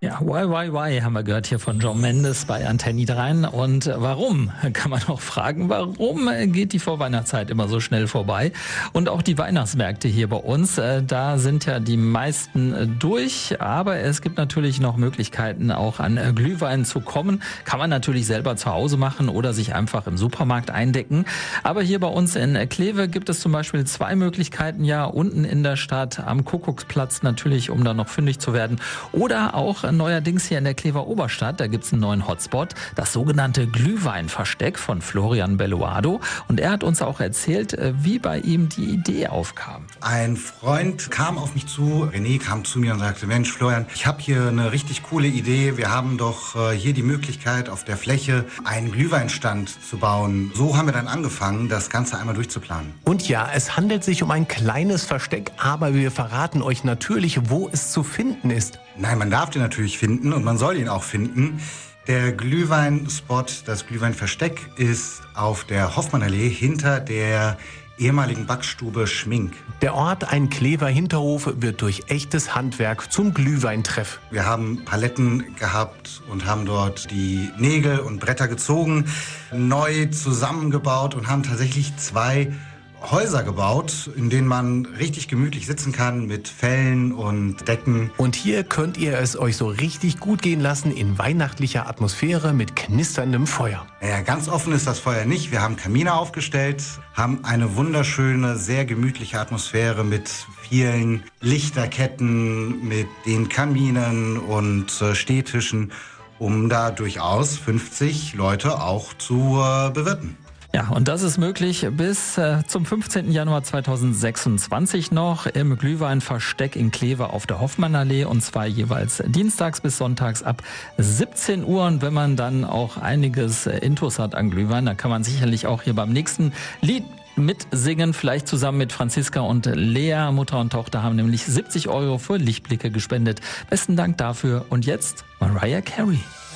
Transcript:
Ja, why haben wir gehört hier von Shawn Mendes bei Antenne 3. Und warum, kann man auch fragen, warum geht die Vorweihnachtszeit immer so schnell vorbei? Und auch die Weihnachtsmärkte hier bei uns, da sind ja die meisten durch. Aber es gibt natürlich noch Möglichkeiten, auch an Glühwein zu kommen. Kann man natürlich selber zu Hause machen oder sich einfach im Supermarkt eindecken. Aber hier bei uns in Kleve gibt es zum Beispiel 2 Möglichkeiten. Ja, unten in der Stadt am Kuckucksplatz natürlich, um da noch fündig zu werden. Oder auch neuerdings hier in der Klever Oberstadt, da gibt's einen neuen Hotspot, das sogenannte Glühweinversteck von Florian Belloado. Und er hat uns auch erzählt, wie bei ihm die Idee aufkam. Ein Freund kam auf mich zu, René kam zu mir und sagte, Mensch Florian, ich habe hier eine richtig coole Idee. Wir haben doch hier die Möglichkeit, auf der Fläche einen Glühweinstand zu bauen. So haben wir dann angefangen, das Ganze einmal durchzuplanen. Und ja, es handelt sich um ein kleines Versteck, aber wir verraten euch natürlich, wo es zu finden ist. Nein, man darf den natürlich finden und man soll ihn auch finden. Der Glühweinspot, das Glühweinversteck, ist auf der Hoffmannallee hinter der ehemaligen Backstube Schmink. Der Ort, ein Klever Hinterhof, wird durch echtes Handwerk zum Glühweintreff. Wir haben Paletten gehabt und haben dort die Nägel und Bretter gezogen, neu zusammengebaut und haben tatsächlich 2 Häuser gebaut, in denen man richtig gemütlich sitzen kann mit Fellen und Decken. Und hier könnt ihr es euch so richtig gut gehen lassen in weihnachtlicher Atmosphäre mit knisterndem Feuer. Naja, ganz offen ist das Feuer nicht. Wir haben Kamine aufgestellt, haben eine wunderschöne, sehr gemütliche Atmosphäre mit vielen Lichterketten, mit den Kaminen und Stehtischen, um da durchaus 50 Leute auch zu bewirten. Ja, und das ist möglich bis zum 15. Januar 2026 noch im Glühweinversteck in Kleve auf der Hoffmannallee, und zwar jeweils dienstags bis sonntags ab 17 Uhr. Und wenn man dann auch einiges Intus hat an Glühwein, dann kann man sicherlich auch hier beim nächsten Lied mitsingen, vielleicht zusammen mit Franziska und Lea. Mutter und Tochter haben nämlich 70 € für Lichtblicke gespendet. Besten Dank dafür. Und jetzt Mariah Carey.